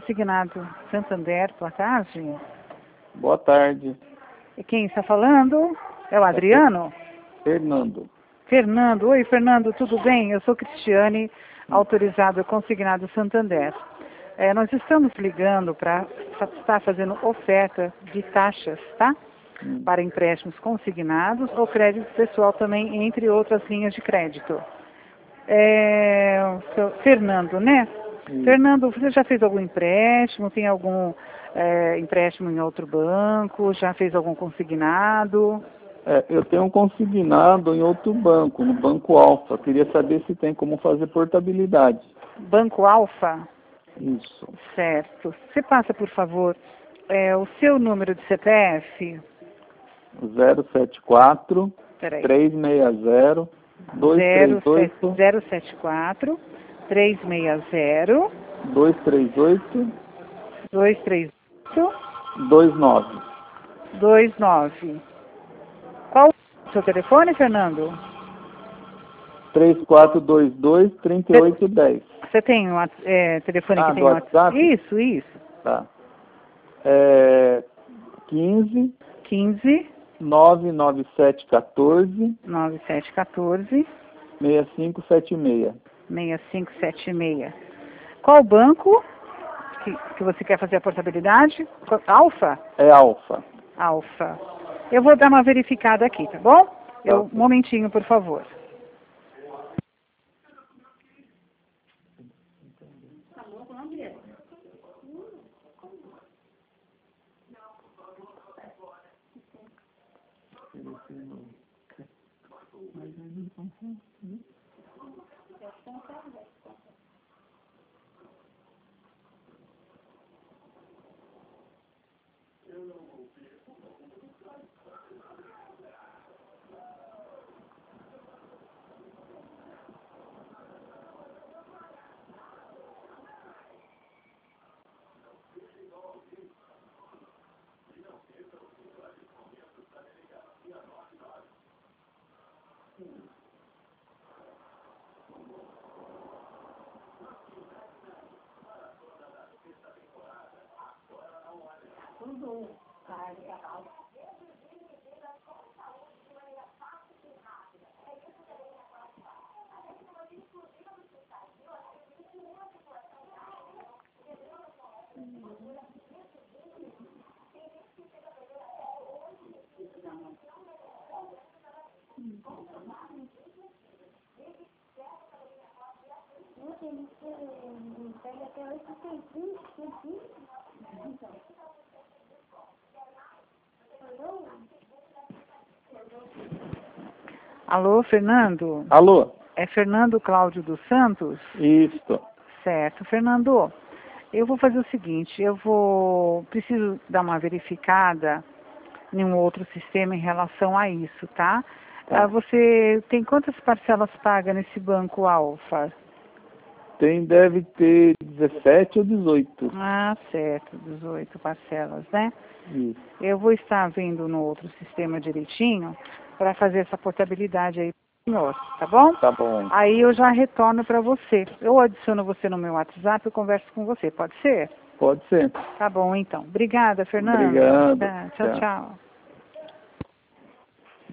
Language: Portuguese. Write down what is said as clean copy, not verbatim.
Consignado Santander, boa tarde. Boa tarde. E quem está falando? É o Adriano? Fernando. Fernando. Oi, Fernando, tudo bem? Eu sou Cristiane, autorizado Consignado Santander. Nós estamos ligando para estar fazendo oferta de taxas, tá? Para empréstimos consignados ou crédito pessoal também, entre outras linhas de crédito. O seu Fernando, né? Fernando, você já fez algum empréstimo? Tem algum empréstimo em outro banco? Já fez algum consignado? Eu tenho um consignado em outro banco, no Banco Alfa. Queria saber se tem como fazer portabilidade. Banco Alfa? Isso. Certo. Você passa, por favor, o seu número de CPF? 074 Peraí. 360 238 074 360 238 238 29. 29. Qual o seu telefone, Fernando? 3422 3810. Você tem um telefone que tem do WhatsApp? Isso. Tá. 15 99714 9714 6576. 6576. Qual banco que você quer fazer a portabilidade? Alfa? É Alfa. Alfa. Eu vou dar uma verificada aqui, tá bom? Um momentinho, por favor. Alô, Fernando? Alô? É Fernando Cláudio dos Santos? Isso. Certo. Fernando, eu vou fazer o seguinte, preciso dar uma verificada em um outro sistema em relação a isso, tá? Você tem quantas parcelas paga nesse Banco Alfa? Deve ter 17 ou 18. Ah, certo, 18 parcelas, né? Isso. Eu vou estar vendo no outro sistema direitinho para fazer essa portabilidade aí pro senhor, tá bom? Tá bom. Aí eu já retorno para você. Eu adiciono você no meu WhatsApp e converso com você, pode ser? Pode ser. Tá bom, então. Obrigada, Fernando. Obrigado. Tchau, tchau.